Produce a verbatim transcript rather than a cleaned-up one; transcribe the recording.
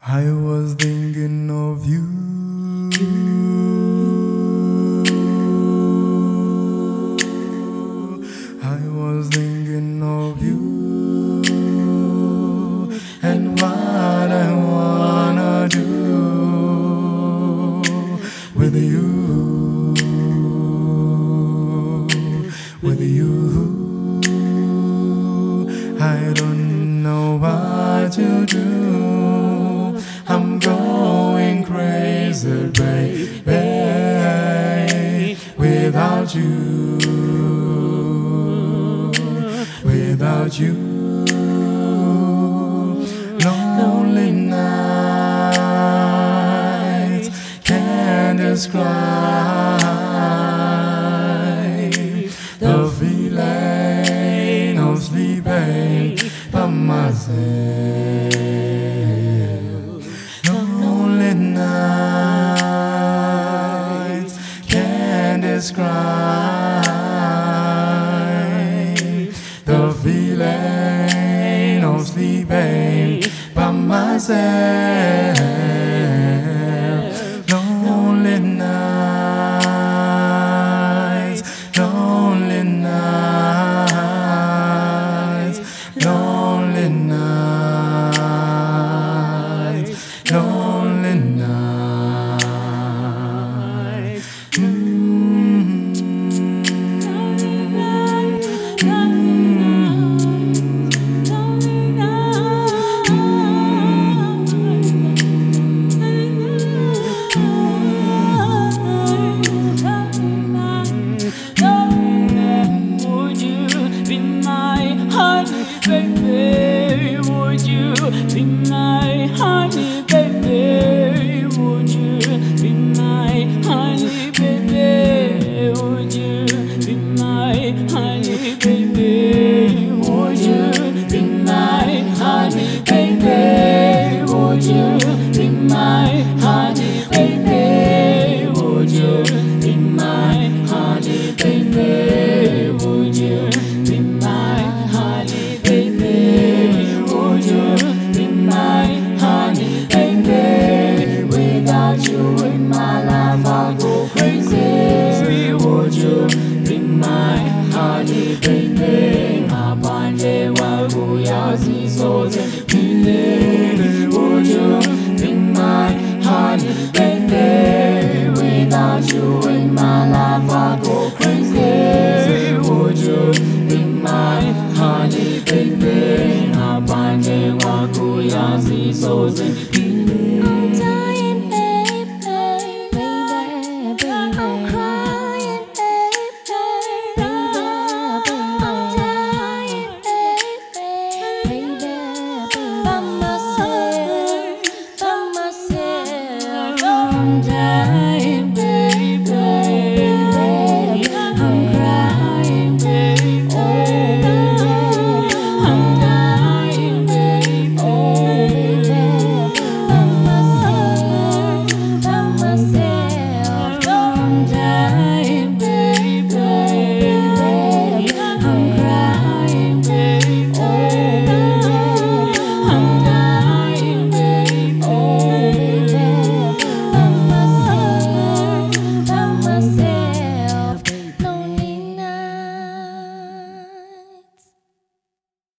I was thinking of you. I was thinking of you and what I wanna do with you, with you. I don't know what to do. I'm going crazy, baby, without you, without you. Lonely nights can't describe the feeling of sleeping by myself. Lonely nights can't describe the feeling of sleeping by myself.